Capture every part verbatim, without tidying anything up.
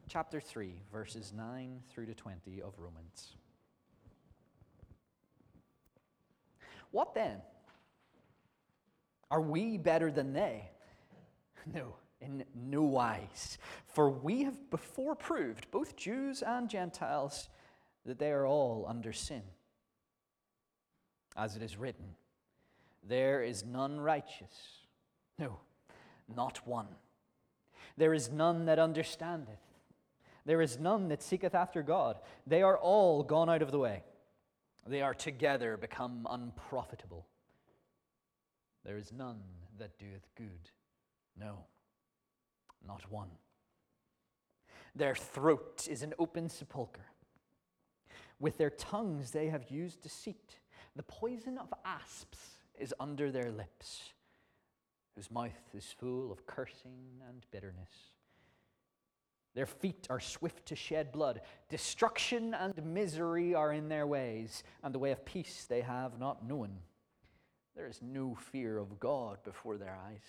chapter three, verses nine through to twenty of Romans. What then? Are we better than they? No, in no wise. For we have before proved, both Jews and Gentiles, that they are all under sin. As it is written, there is none righteous, no, not one. There is none that understandeth. There is none that seeketh after God. They are all gone out of the way. They are together become unprofitable. There is none that doeth good, no, not one. Their throat is an open sepulchre. With their tongues they have used deceit. The poison of asps is under their lips, whose mouth is full of cursing and bitterness. Their feet are swift to shed blood. Destruction and misery are in their ways, and the way of peace they have not known. There is no fear of God before their eyes.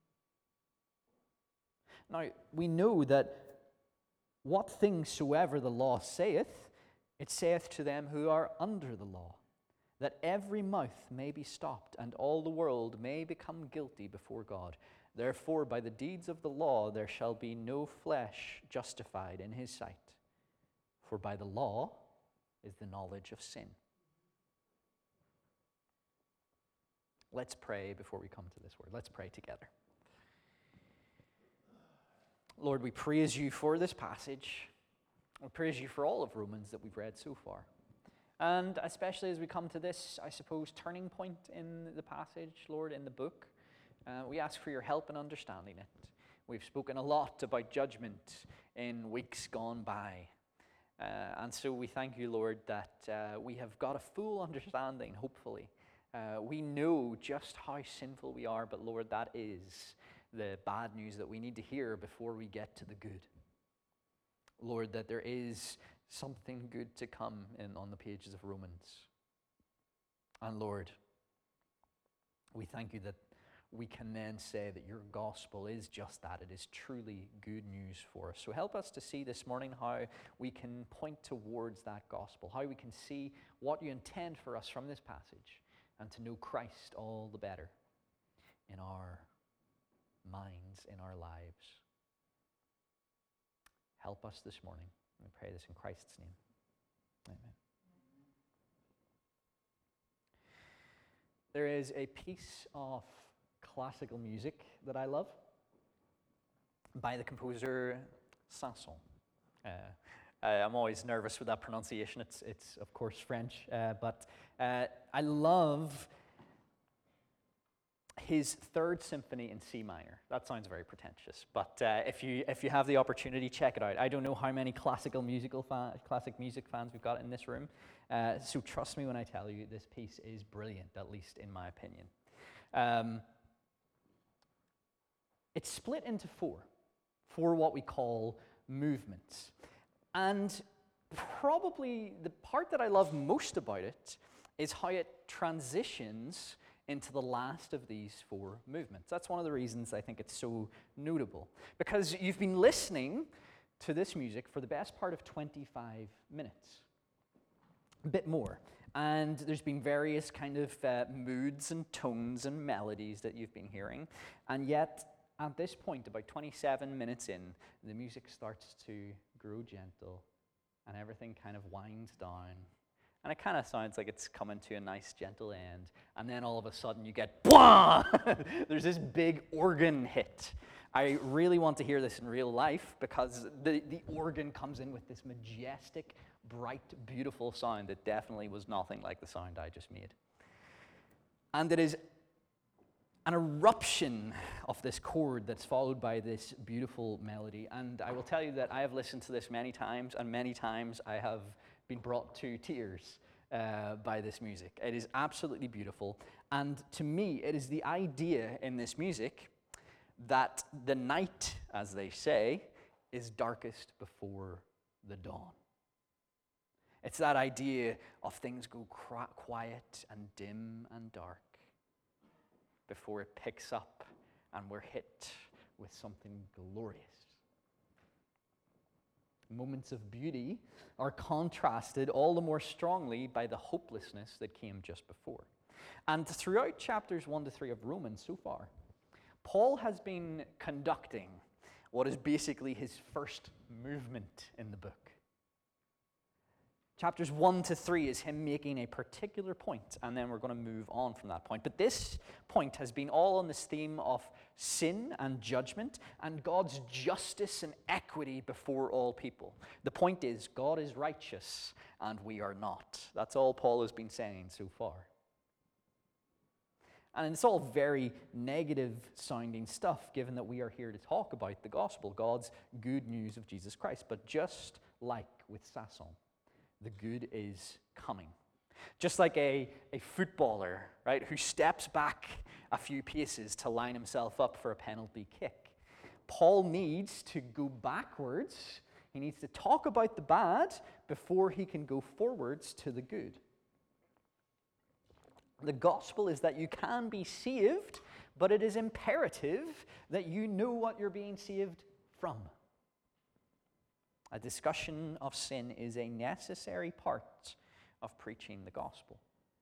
Now, we know that what things soever the law saith, it saith to them who are under the law, that every mouth may be stopped, and all the world may become guilty before God. Therefore, by the deeds of the law there shall be no flesh justified in his sight. For by the law is the knowledge of sin. Let's pray before we come to this word. Let's pray together. Lord, we praise you for this passage. We praise you for all of Romans that we've read so far. And especially as we come to this, I suppose, turning point in the passage, Lord, in the book, uh, we ask for your help in understanding it. We've spoken a lot about judgment in weeks gone by. Uh, and so we thank you, Lord, that uh, we have got a full understanding, hopefully. Uh, we know just how sinful we are, but Lord, that is the bad news that we need to hear before we get to the good. Lord, that there is something good to come in on the pages of Romans. And Lord, we thank you that we can then say that your gospel is just that. It is truly good news for us. So help us to see this morning how we can point towards that gospel, how we can see what you intend for us from this passage, and to know Christ all the better in our minds, in our lives. Help us this morning. We pray this in Christ's name. Amen. There is a piece of classical music that I love by the composer Saint-Saëns. Uh, I'm always nervous with that pronunciation. It's, it's of course, French, uh, but uh, I love his third symphony in C minor. That sounds very pretentious, but uh, if you if you have the opportunity, check it out. I don't know how many classical musical fa- classic music fans we've got in this room, uh, so trust me when I tell you this piece is brilliant, at least in my opinion. Um, it's split into four, four what we call movements, and probably the part that I love most about it is how it transitions into the last of these four movements. That's one of the reasons I think it's so notable, because you've been listening to this music for the best part of twenty-five minutes, a bit more, and there's been various kind of uh, moods and tones and melodies that you've been hearing, and yet at this point, about twenty-seven minutes in, the music starts to grow gentle, and everything kind of winds down. And it kind of sounds like it's coming to a nice, gentle end. And then all of a sudden you get, blah! There's this big organ hit. I really want to hear this in real life, because the, the organ comes in with this majestic, bright, beautiful sound that definitely was nothing like the sound I just made. And it is an eruption of this chord that's followed by this beautiful melody. And I will tell you that I have listened to this many times, and many times I have been brought to tears uh, by this music. It is absolutely beautiful. And to me, it is the idea in this music that the night, as they say, is darkest before the dawn. It's that idea of things go quiet and dim and dark before it picks up and we're hit with something glorious. moments of beauty are contrasted all the more strongly by the hopelessness that came just before. And throughout chapters one to three of Romans so far, Paul has been conducting what is basically his first movement in the book. Chapters one to three is him making a particular point, and then we're going to move on from that point. But this point has been all on this theme of sin and judgment and God's justice and equity before all people. The point is, God is righteous and we are not. That's all Paul has been saying so far. And it's all very negative sounding stuff, given that we are here to talk about the gospel, God's good news of Jesus Christ. But just like with Sasson, the good is coming. Just like a, a footballer, right, who steps back a few paces to line himself up for a penalty kick. Paul needs to go backwards. He needs to talk about the bad before he can go forwards to the good. The gospel is that you can be saved, but it is imperative that you know what you're being saved from. A discussion of sin is a necessary part of preaching the gospel.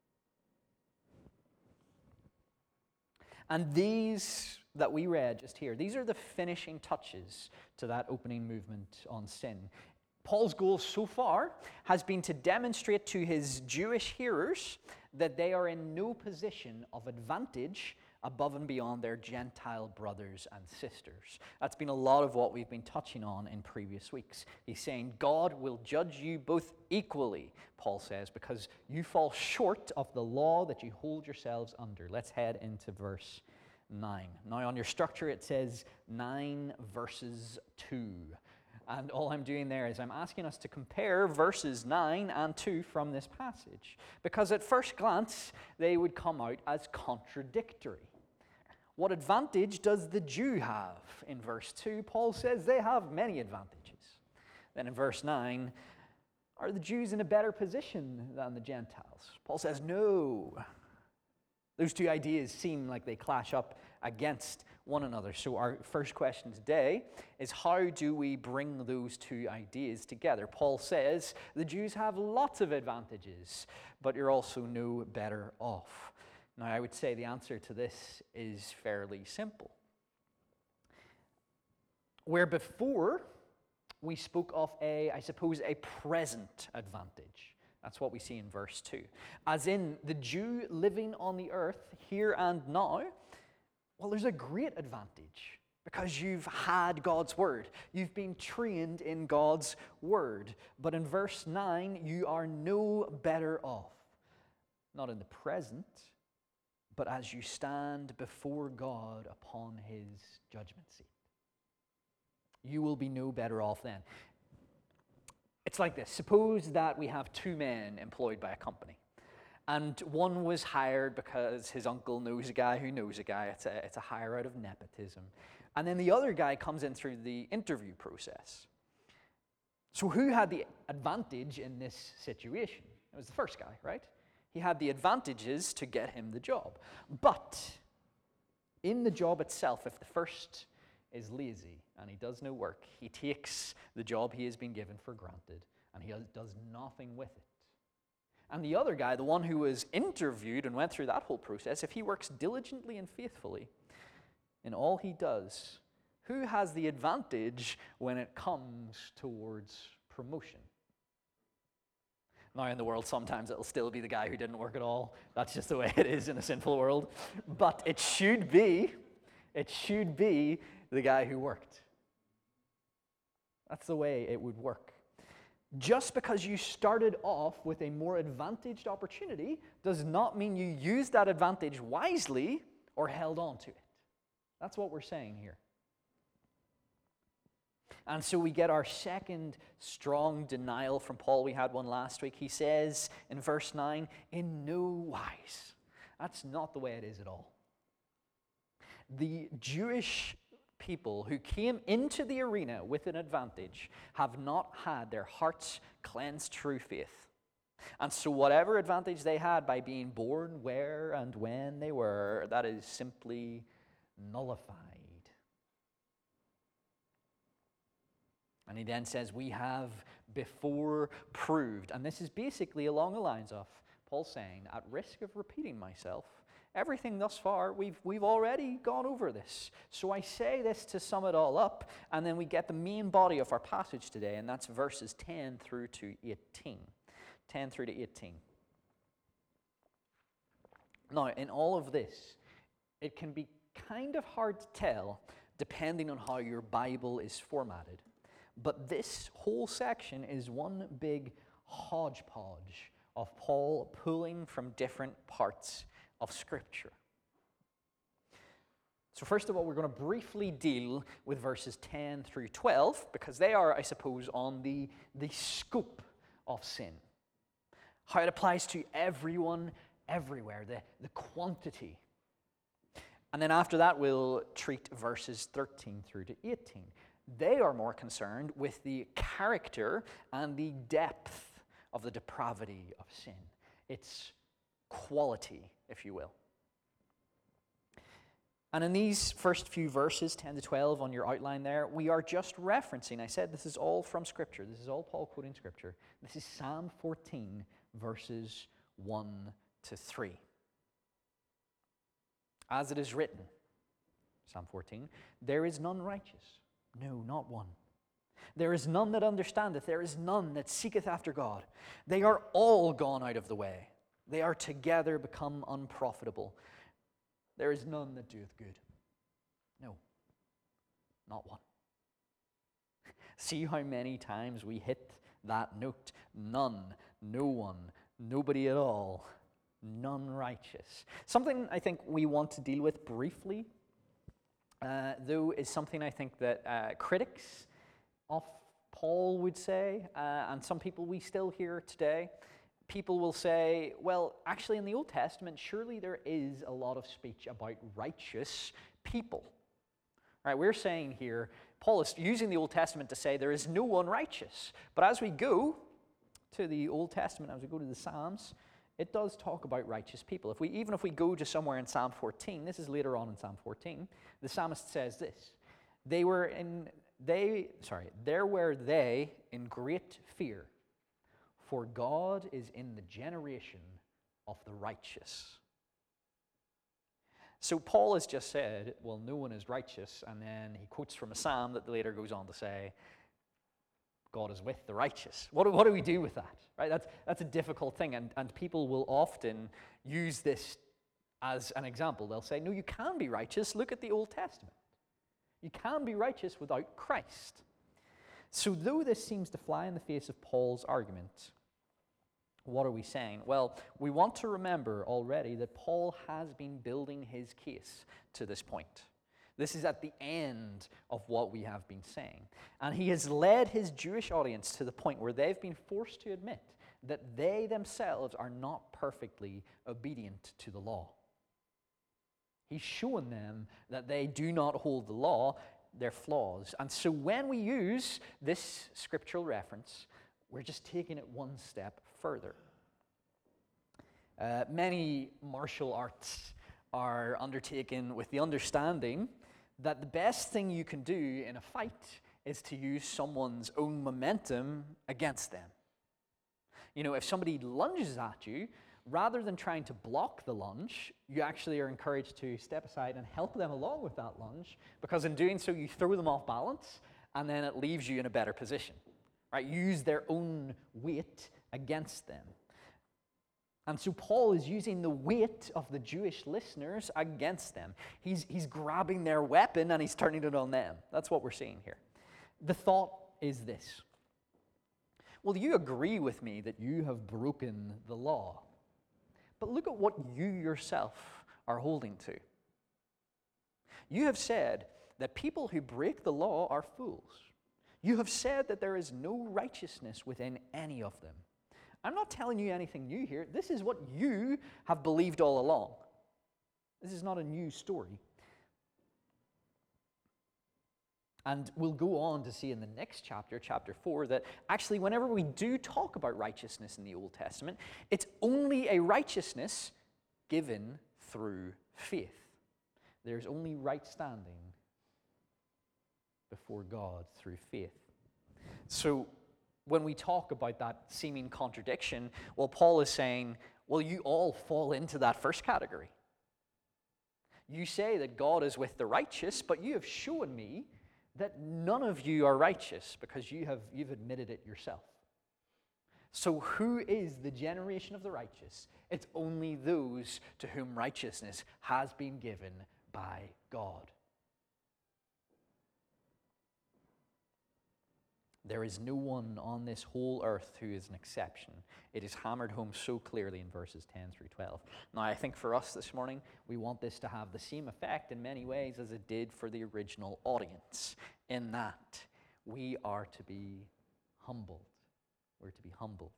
And these that we read just here, these are the finishing touches to that opening movement on sin. Paul's goal so far has been to demonstrate to his Jewish hearers that they are in no position of advantage above and beyond their Gentile brothers and sisters. That's been a lot of what we've been touching on in previous weeks. He's saying God will judge you both equally, Paul says, because you fall short of the law that you hold yourselves under. Let's head into verse nine. Now on your structure it says nine verses two. And all I'm doing there is I'm asking us to compare verses nine and two from this passage. Because at first glance, they would come out as contradictory. What advantage does the Jew have? In verse two, Paul says they have many advantages. Then in verse nine, are the Jews in a better position than the Gentiles? Paul says no. Those two ideas seem like they clash up against one another. So our first question today is, how do we bring those two ideas together? Paul says the Jews have lots of advantages, but you're also no better off. Now, I would say the answer to this is fairly simple. Where before we spoke of a, I suppose, a present advantage. That's what we see in verse two. As in, the Jew living on the earth here and now, well, there's a great advantage because you've had God's word. You've been trained in God's word. But in verse nine, you are no better off. Not in the present, but as you stand before God upon his judgment seat. You will be no better off then. It's like this. Suppose that we have two men employed by a company. And one was hired because his uncle knows a guy who knows a guy. It's a, it's a hire out of nepotism. And then the other guy comes in through the interview process. So who had the advantage in this situation? It was the first guy, right? He had the advantages to get him the job. But in the job itself, if the first is lazy and he does no work, he takes the job he has been given for granted and he does nothing with it. And the other guy, the one who was interviewed and went through that whole process, if he works diligently and faithfully in all he does, who has the advantage when it comes towards promotion? Now in the world, sometimes it'll still be the guy who didn't work at all. That's just the way it is in a sinful world. But it should be, it should be the guy who worked. That's the way it would work. Just because you started off with a more advantaged opportunity does not mean you used that advantage wisely or held on to it. That's what we're saying here. And so we get our second strong denial from Paul. We had one last week. He says in verse nine, in no wise. That's not the way it is at all. The Jewish people who came into the arena with an advantage have not had their hearts cleansed through faith. And so whatever advantage they had by being born where and when they were, that is simply nullified. And he then says, we have before proved. And this is basically along the lines of Paul saying, at risk of repeating myself, everything thus far, we've, we've already gone over this. So I say this to sum it all up, and then we get the main body of our passage today, and that's verses ten through to eighteen. ten through to eighteen. Now, in all of this, it can be kind of hard to tell depending on how your Bible is formatted. But this whole section is one big hodgepodge of Paul pulling from different parts of Scripture. So first of all, we're going to briefly deal with verses ten through twelve, because they are, I suppose, on the, the scope of sin. How it applies to everyone, everywhere, the, the quantity. And then after that, we'll treat verses thirteen through to eighteen. They are more concerned with the character and the depth of the depravity of sin. Its quality, if you will. And in these first few verses, ten to twelve on your outline there, we are just referencing, I said this is all from Scripture. This is all Paul quoting Scripture. This is Psalm fourteen, verses one to three. As it is written, Psalm fourteen, there is none righteous, no, not one. There is none that understandeth, there is none that seeketh after God. They are all gone out of the way. They are together become unprofitable. There is none that doeth good. No, not one. See how many times we hit that note. None, no one, nobody at all, none righteous. Something I think we want to deal with briefly, uh, though, is something I think that uh, critics of Paul would say, uh, and some people we still hear today. People will say, well, actually in the Old Testament, surely there is a lot of speech about righteous people. All right, we're saying here, Paul is using the Old Testament to say there is no one righteous. But as we go to the Old Testament, as we go to the Psalms, it does talk about righteous people. If we, even if we go to somewhere in Psalm fourteen, this is later on in Psalm fourteen, the psalmist says this, they were in, they, sorry, there were they in great fear, for God is in the generation of the righteous. So Paul has just said, well, no one is righteous, and then he quotes from a psalm that later goes on to say, God is with the righteous. What do, what do we do with that? Right? That's, that's a difficult thing, and, and people will often use this as an example. They'll say, no, you can be righteous. Look at the Old Testament. You can be righteous without Christ. So though this seems to fly in the face of Paul's argument, what are we saying? Well, we want to remember already that Paul has been building his case to this point. This is at the end of what we have been saying. And he has led his Jewish audience to the point where they've been forced to admit that they themselves are not perfectly obedient to the law. He's shown them that they do not hold the law, their flaws. And so when we use this scriptural reference, we're just taking it one step further. Uh, many martial arts are undertaken with the understanding that the best thing you can do in a fight is to use someone's own momentum against them. You know, if somebody lunges at you, rather than trying to block the lunge, you actually are encouraged to step aside and help them along with that lunge, because in doing so, you throw them off balance, and then it leaves you in a better position. Right? Use their own weight against them. And so Paul is using the weight of the Jewish listeners against them. He's, he's grabbing their weapon and he's turning it on them. That's what we're seeing here. The thought is this. Well, you agree with me that you have broken the law. But look at what you yourself are holding to. You have said that people who break the law are fools. You have said that there is no righteousness within any of them. I'm not telling you anything new here. This is what you have believed all along. This is not a new story. And we'll go on to see in the next chapter, chapter four, that actually whenever we do talk about righteousness in the Old Testament, it's only a righteousness given through faith. There's only right standing before God through faith. So when we talk about that seeming contradiction, well, Paul is saying, well, you all fall into that first category. You say that God is with the righteous, but you have shown me that none of you are righteous because you have, you've admitted it yourself. So who is the generation of the righteous? It's only those to whom righteousness has been given by God. There is no one on this whole earth who is an exception. It is hammered home so clearly in verses ten through twelve. Now, I think for us this morning, we want this to have the same effect in many ways as it did for the original audience, in that we are to be humbled. We're to be humbled.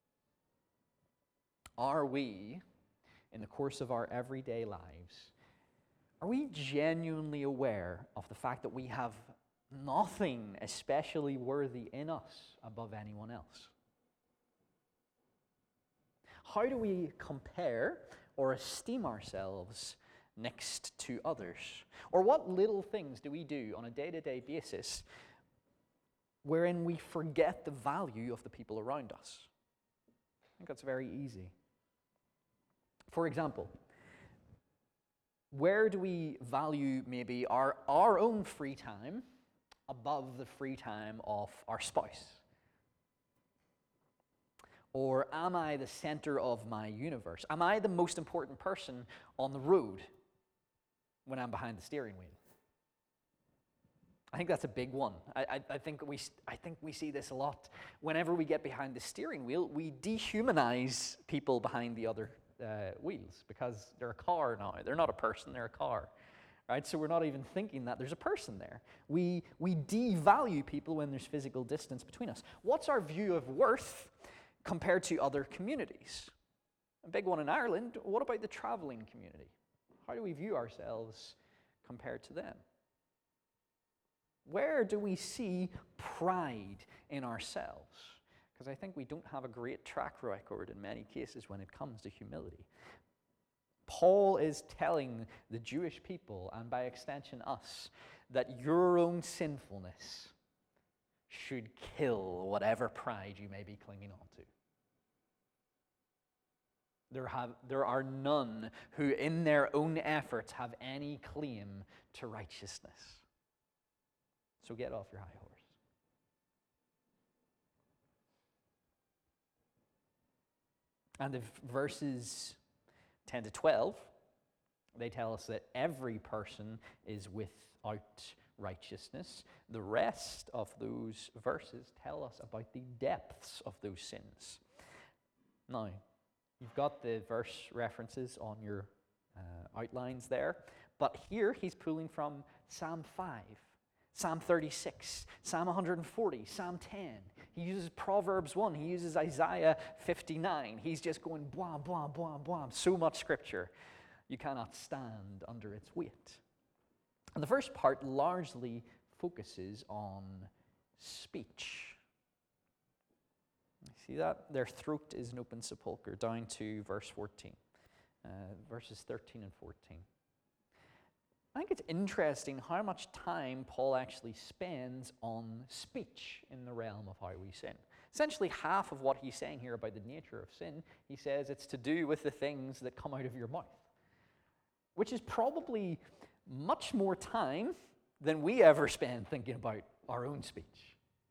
Are we, in the course of our everyday lives, are we genuinely aware of the fact that we have nothing especially worthy in us above anyone else? How do we compare or esteem ourselves next to others? Or what little things do we do on a day-to-day basis wherein we forget the value of the people around us? I think that's very easy. For example, where do we value maybe our, our own free time above the free time of our spouse? Or am I the center of my universe? Am I the most important person on the road when I'm behind the steering wheel? I think that's a big one. I, I, I think we I think we see this a lot. Whenever we get behind the steering wheel, we dehumanize people behind the other uh, wheels because they're a car now. They're not a person, they're a car. Right? So we're not even thinking that there's a person there. We, we devalue people when there's physical distance between us. What's our view of worth compared to other communities? A big one in Ireland, what about the traveling community? How do we view ourselves compared to them? Where do we see pride in ourselves? Because I think we don't have a great track record in many cases when it comes to humility. Paul is telling the Jewish people, and by extension us, that your own sinfulness should kill whatever pride you may be clinging on to. There, have, there are none who in their own efforts have any claim to righteousness. So get off your high horse. And if verses ten to twelve, they tell us that every person is without righteousness. The rest of those verses tell us about the depths of those sins. Now, you've got the verse references on your uh, outlines there, but here he's pulling from Psalm five, Psalm thirty-six, Psalm one forty, Psalm ten. He uses Proverbs one. He uses Isaiah fifty-nine. He's just going blah, blah, blah, blah. So much scripture. You cannot stand under its weight. And the first part largely focuses on speech. You see that? Their throat is an open sepulchre, down to verse fourteen. Uh, verses thirteen and fourteen. I think it's interesting how much time Paul actually spends on speech in the realm of how we sin. Essentially, half of what he's saying here about the nature of sin, he says it's to do with the things that come out of your mouth, which is probably much more time than we ever spend thinking about our own speech.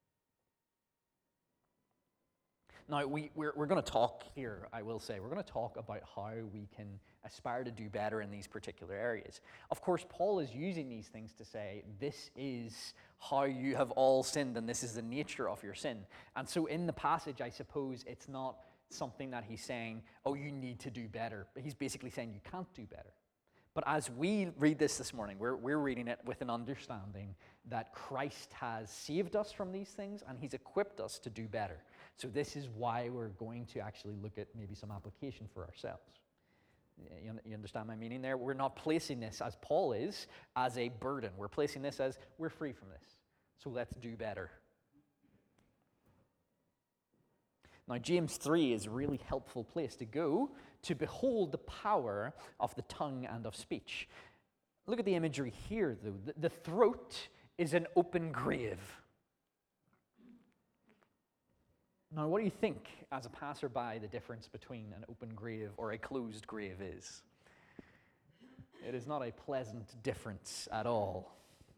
Now, we, we're, we're going to talk here, I will say, we're going to talk about how we can aspire to do better in these particular areas. Of course, Paul is using these things to say, this is how you have all sinned, and this is the nature of your sin. And so in the passage, I suppose it's not something that he's saying, oh, you need to do better. But he's basically saying you can't do better. But as we read this this morning, we're, we're reading it with an understanding that Christ has saved us from these things, and he's equipped us to do better. So this is why we're going to actually look at maybe some application for ourselves. You, you understand my meaning there? We're not placing this, as Paul is, as a burden. We're placing this as, we're free from this, so let's do better. Now, James three is a really helpful place to go to behold the power of the tongue and of speech. Look at the imagery here, though. The, the throat is an open grave. Now, what do you think, as a passerby, the difference between an open grave or a closed grave is? It is not a pleasant difference at all.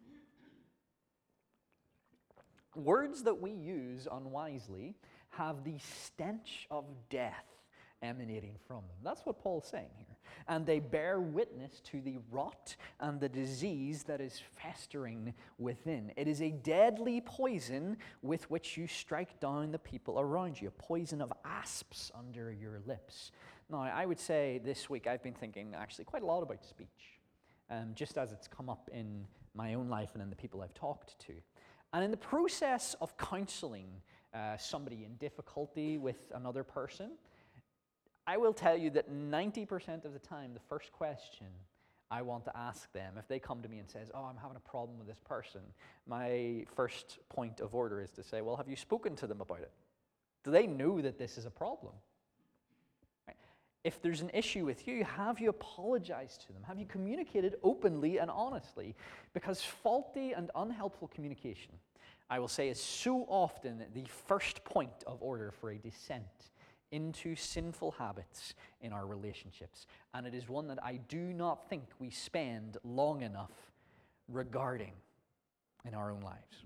Words that we use unwisely have the stench of death emanating from them. That's what Paul's saying here. And they bear witness to the rot and the disease that is festering within. It is a deadly poison with which you strike down the people around you, a poison of asps under your lips. Now, I would say this week I've been thinking actually quite a lot about speech, um, just as it's come up in my own life and in the people I've talked to. And in the process of counseling uh, somebody in difficulty with another person, I will tell you that ninety percent of the time, the first question I want to ask them, if they come to me and says, oh, I'm having a problem with this person, my first point of order is to say, well, have you spoken to them about it? Do they know that this is a problem? Right? If there's an issue with you, have you apologized to them? Have you communicated openly and honestly? Because faulty and unhelpful communication, I will say, is so often the first point of order for a descent into sinful habits in our relationships. And it is one that I do not think we spend long enough regarding in our own lives.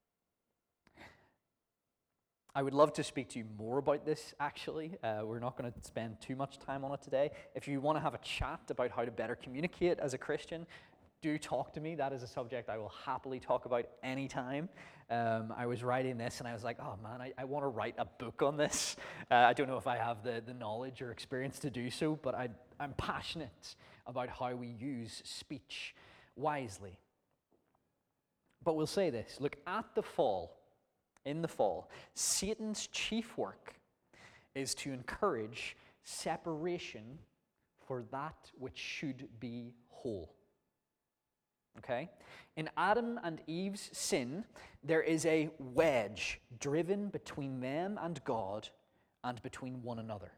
I would love to speak to you more about this, actually. Uh, we're not going to spend too much time on it today. If you want to have a chat about how to better communicate as a Christian, do talk to me. That is a subject I will happily talk about anytime. Um, I was writing this and I was like, oh man, I, I want to write a book on this. Uh, I don't know if I have the, the knowledge or experience to do so, but I, I'm passionate about how we use speech wisely. But we'll say this, look, at the fall, in the fall, Satan's chief work is to encourage separation for that which should be whole. Okay? In Adam and Eve's sin, there is a wedge driven between them and God and between one another.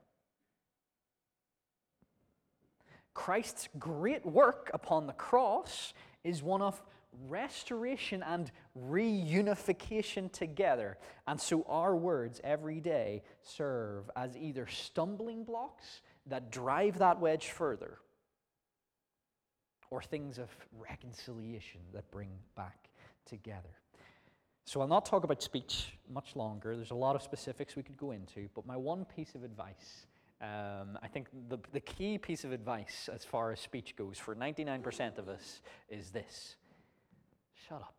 Christ's great work upon the cross is one of restoration and reunification together. And so our words every day serve as either stumbling blocks that drive that wedge further, or things of reconciliation that bring back together. So I'll not talk about speech much longer. There's a lot of specifics we could go into, but my one piece of advice, um, I think the, the key piece of advice as far as speech goes for ninety-nine percent of us is this: shut up.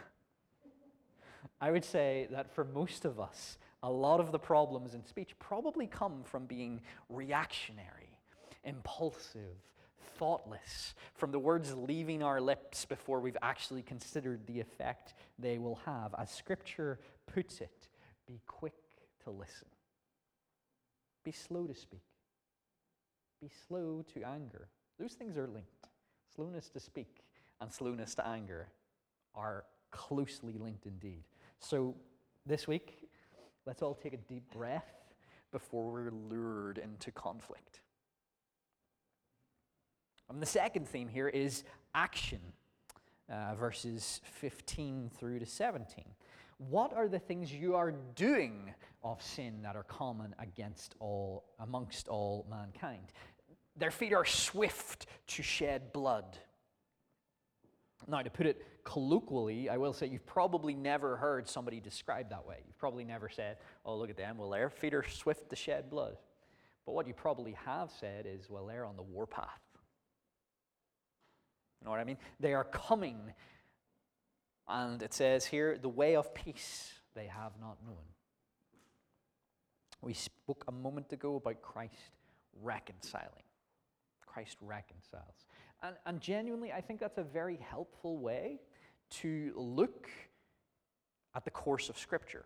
I would say that for most of us, a lot of the problems in speech probably come from being reactionary, impulsive, thoughtless, from the words leaving our lips before we've actually considered the effect they will have. As Scripture puts it, be quick to listen. Be slow to speak. Be slow to anger. Those things are linked. Slowness to speak and slowness to anger are closely linked indeed. So this week, let's all take a deep breath before we're lured into conflict. And the second theme here is action, uh, verses fifteen through to seventeen. What are the things you are doing of sin that are common against all, amongst all mankind? Their feet are swift to shed blood. Now, to put it colloquially, I will say you've probably never heard somebody described that way. You've probably never said, oh, look at them, well, their feet are swift to shed blood. But what you probably have said is, well, they're on the warpath. You know what I mean? They are coming, and it says here, the way of peace they have not known. We spoke a moment ago about Christ reconciling. Christ reconciles. And, and genuinely, I think that's a very helpful way to look at the course of Scripture.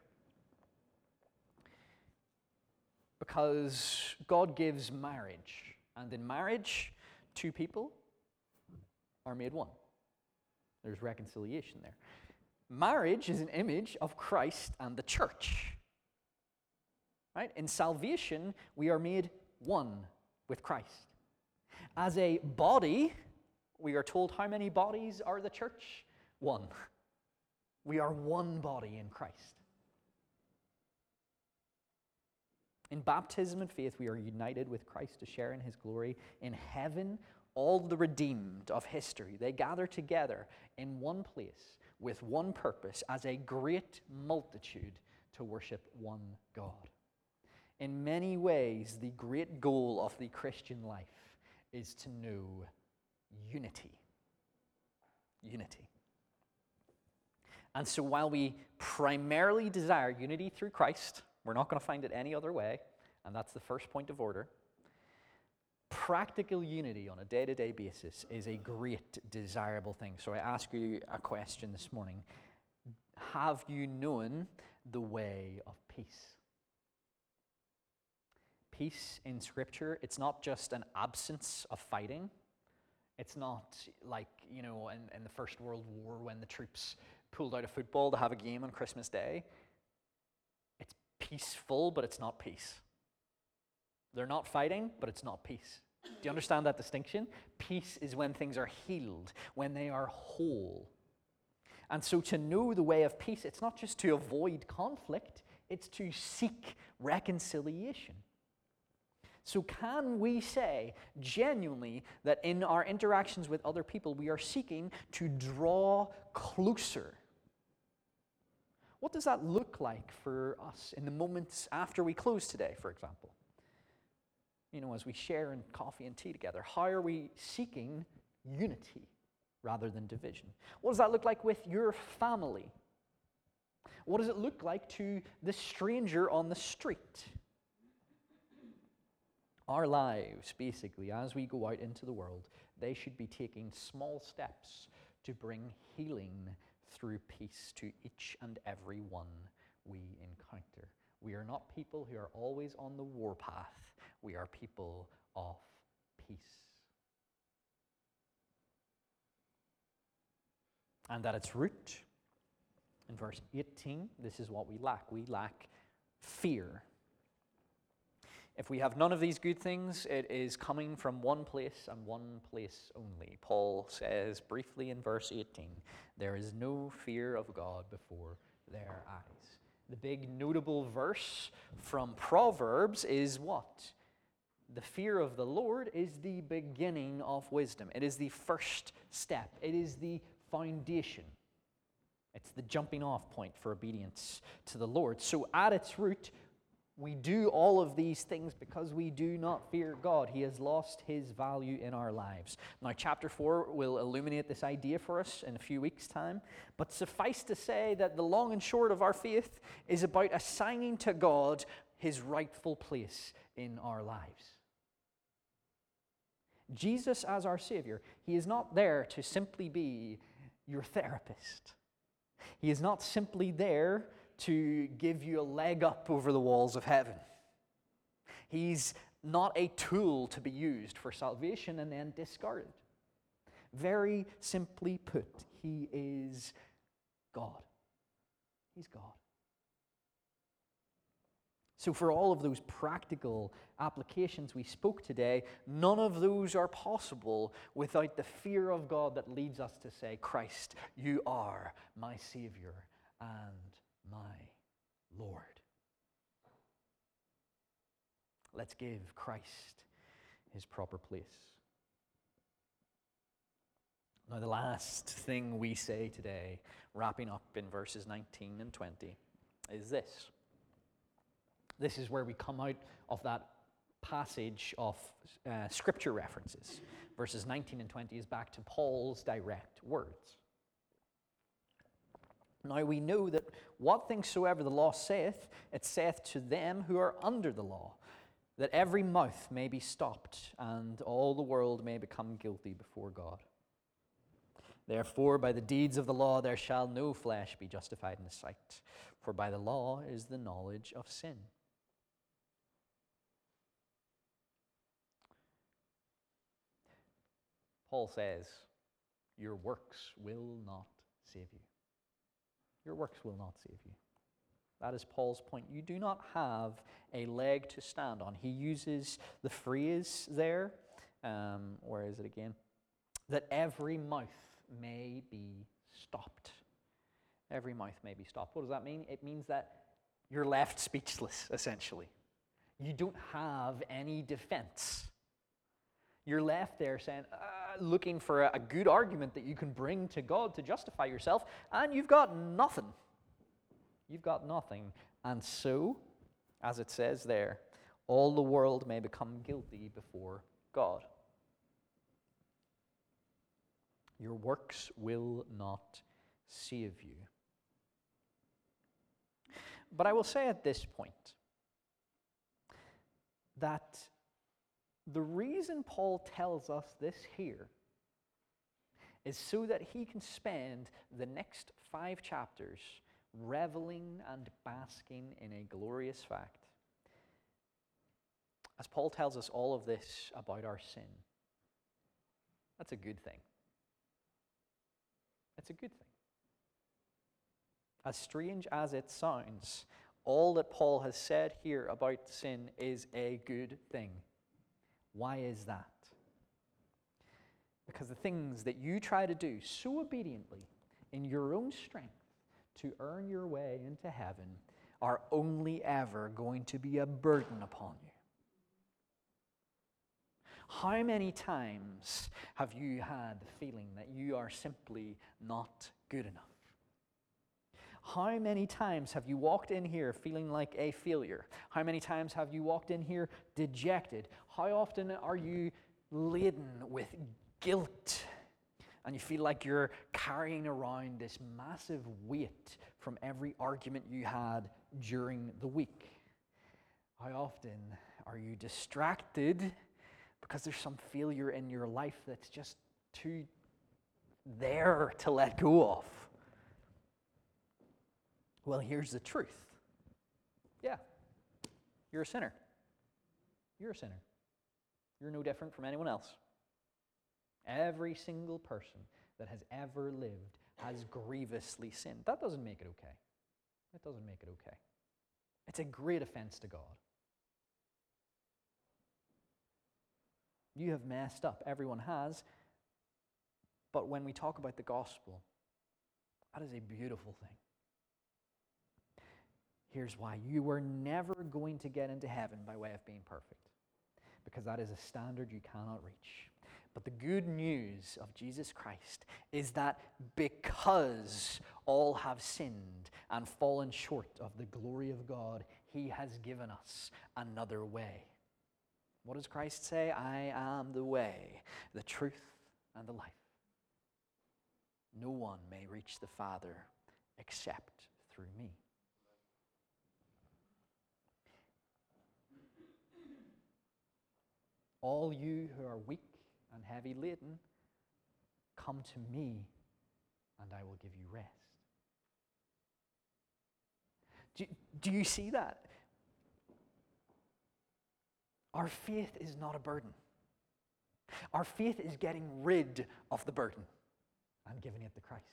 Because God gives marriage, and in marriage, two people are made one. There's reconciliation there. Marriage is an image of Christ and the church. Right? In salvation, we are made one with Christ. As a body, we are told how many bodies are the church? One. We are one body in Christ. In baptism and faith, we are united with Christ to share in his glory. In heaven, all the redeemed of history, they gather together in one place with one purpose as a great multitude to worship one God. In many ways, the great goal of the Christian life is to know unity. Unity. And so while we primarily desire unity through Christ, we're not going to find it any other way, and that's the first point of order. Practical unity on a day-to-day basis is a great, desirable thing. So I ask you a question this morning. Have you known the way of peace? Peace in Scripture, it's not just an absence of fighting. It's not like, you know, in, in the First World War when the troops pulled out of football to have a game on Christmas Day. It's peaceful, but it's not peace. They're not fighting, but it's not peace. Do you understand that distinction? Peace is when things are healed, when they are whole. And so to know the way of peace, it's not just to avoid conflict, it's to seek reconciliation. So can we say genuinely that in our interactions with other people, we are seeking to draw closer? What does that look like for us in the moments after we close today, for example? You know, as we share in coffee and tea together, how are we seeking unity rather than division? What does that look like with your family? What does it look like to the stranger on the street? Our lives, basically, as we go out into the world, they should be taking small steps to bring healing through peace to each and every one we encounter. We are not people who are always on the warpath. We are people of peace. And at its root, in verse eighteen, this is what we lack. We lack fear. If we have none of these good things, it is coming from one place and one place only. Paul says briefly in verse eighteen, there is no fear of God before their eyes. The big notable verse from Proverbs is what? The fear of the Lord is the beginning of wisdom. It is the first step. It is the foundation. It's the jumping off point for obedience to the Lord. So at its root, we do all of these things because we do not fear God. He has lost his value in our lives. Now, chapter four will illuminate this idea for us in a few weeks' time. But suffice to say that the long and short of our faith is about assigning to God his rightful place in our lives. Jesus as our Savior, he is not there to simply be your therapist. He is not simply there to give you a leg up over the walls of heaven. He's not a tool to be used for salvation and then discarded. Very simply put, he is God. He's God. So for all of those practical applications we spoke today, none of those are possible without the fear of God that leads us to say, Christ, you are my Savior and my Lord. Let's give Christ his proper place. Now, the last thing we say today, wrapping up in verses nineteen and twenty, is this. This is where we come out of that passage of uh, scripture references. Verses nineteen and twenty is back to Paul's direct words. Now we know that what things soever the law saith, it saith to them who are under the law, that every mouth may be stopped, and all the world may become guilty before God. Therefore, by the deeds of the law there shall no flesh be justified in his sight, for by the law is the knowledge of sin. Paul says, your works will not save you. Your works will not save you. That is Paul's point. You do not have a leg to stand on. He uses the phrase there, um, where is it again? That every mouth may be stopped. Every mouth may be stopped. What does that mean? It means that you're left speechless, essentially. You don't have any defense. You're left there saying, uh, looking for a, a good argument that you can bring to God to justify yourself, and you've got nothing. You've got nothing. And so, as it says there, all the world may become guilty before God. Your works will not save you. But I will say at this point that the reason Paul tells us this here is so that he can spend the next five chapters reveling and basking in a glorious fact. As Paul tells us all of this about our sin, that's a good thing. It's a good thing. As strange as it sounds, all that Paul has said here about sin is a good thing. Why is that? Because the things that you try to do so obediently in your own strength to earn your way into heaven are only ever going to be a burden upon you. How many times have you had the feeling that you are simply not good enough? How many times have you walked in here feeling like a failure? How many times have you walked in here dejected? How often are you laden with guilt and you feel like you're carrying around this massive weight from every argument you had during the week? How often are you distracted because there's some failure in your life that's just too there to let go of? Well, here's the truth. Yeah, you're a sinner. You're a sinner. You're no different from anyone else. Every single person that has ever lived has grievously sinned. That doesn't make it okay. That doesn't make it okay. It's a great offense to God. You have messed up. Everyone has. But when we talk about the gospel, that is a beautiful thing. Here's why. You were never going to get into heaven by way of being perfect, because that is a standard you cannot reach. But the good news of Jesus Christ is that because all have sinned and fallen short of the glory of God, he has given us another way. What does Christ say? I am the way, the truth, and the life. No one may reach the Father except through me. All you who are weak and heavy laden, come to me and I will give you rest. Do, do you see that? Our faith is not a burden. Our faith is getting rid of the burden and giving it to Christ.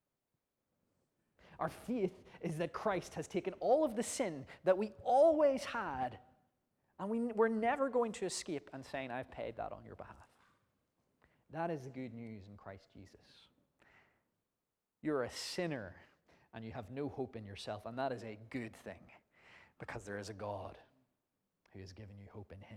Our faith is that Christ has taken all of the sin that we always had, and we, we're never going to escape and saying, I've paid that on your behalf. That is the good news in Christ Jesus. You're a sinner and you have no hope in yourself, and that is a good thing, because there is a God who has given you hope in him.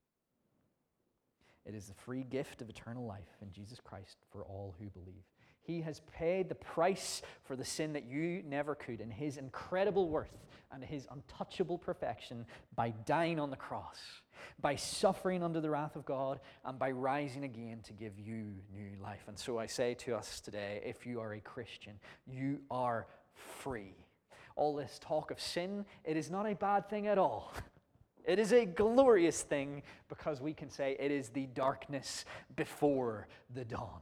It is the free gift of eternal life in Jesus Christ for all who believe. He has paid the price for the sin that you never could in his incredible worth and his untouchable perfection by dying on the cross, by suffering under the wrath of God, and by rising again to give you new life. And so I say to us today, if you are a Christian, you are free. All this talk of sin, it is not a bad thing at all. It is a glorious thing, because we can say it is the darkness before the dawn.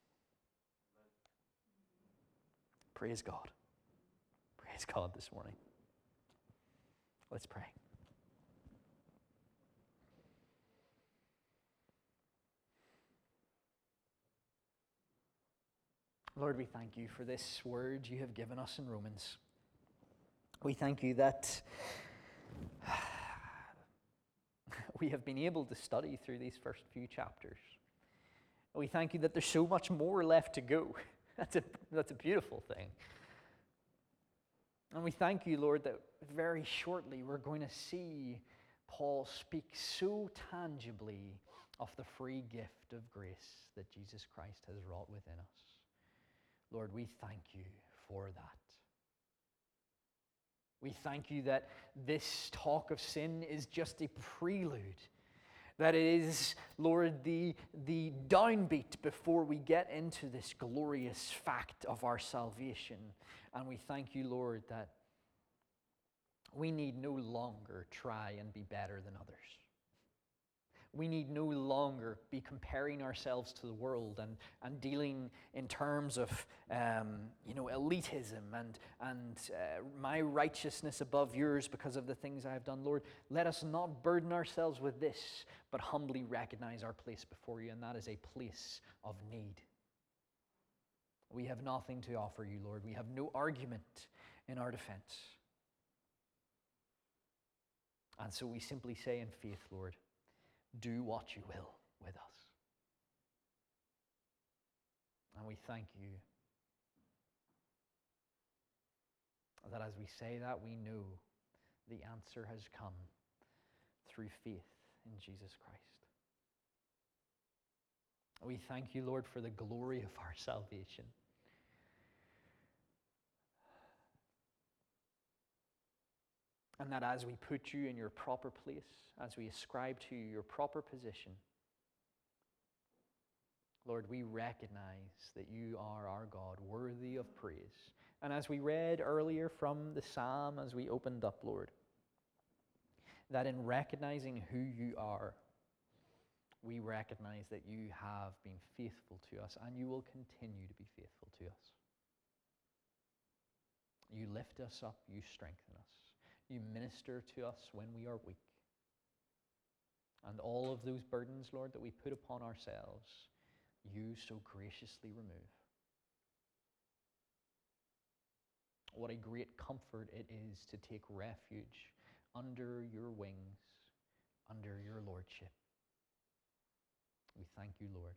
Praise God. Praise God this morning. Let's pray. Lord, we thank you for this word you have given us in Romans. We thank you that we have been able to study through these first few chapters. We thank you that there's so much more left to go. That's a, that's a beautiful thing. And we thank you, Lord, that very shortly we're going to see Paul speaks so tangibly of the free gift of grace that Jesus Christ has wrought within us. Lord, we thank you for that. We thank you that this talk of sin is just a prelude, that it is, Lord, the, the downbeat before we get into this glorious fact of our salvation. And we thank you, Lord, that we need no longer try and be better than others. We need no longer be comparing ourselves to the world and, and dealing in terms of um, you know, elitism and, and uh, my righteousness above yours because of the things I have done. Lord, let us not burden ourselves with this, but humbly recognize our place before you, and that is a place of need. We have nothing to offer you, Lord. We have no argument in our defense. And so we simply say in faith, Lord, do what you will with us. And we thank you that as we say that, we know the answer has come through faith in Jesus Christ. We thank you, Lord, for the glory of our salvation. And that as we put you in your proper place, as we ascribe to you your proper position, Lord, we recognize that you are our God, worthy of praise. And as we read earlier from the psalm, as we opened up, Lord, that in recognizing who you are, we recognize that you have been faithful to us and you will continue to be faithful to us. You lift us up, you strengthen us. You minister to us when we are weak. And all of those burdens, Lord, that we put upon ourselves, you so graciously remove. What a great comfort it is to take refuge under your wings, under your lordship. We thank you, Lord.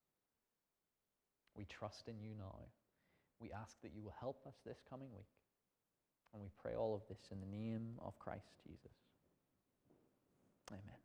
We trust in you now. We ask that you will help us this coming week. And we pray all of this in the name of Christ Jesus. Amen.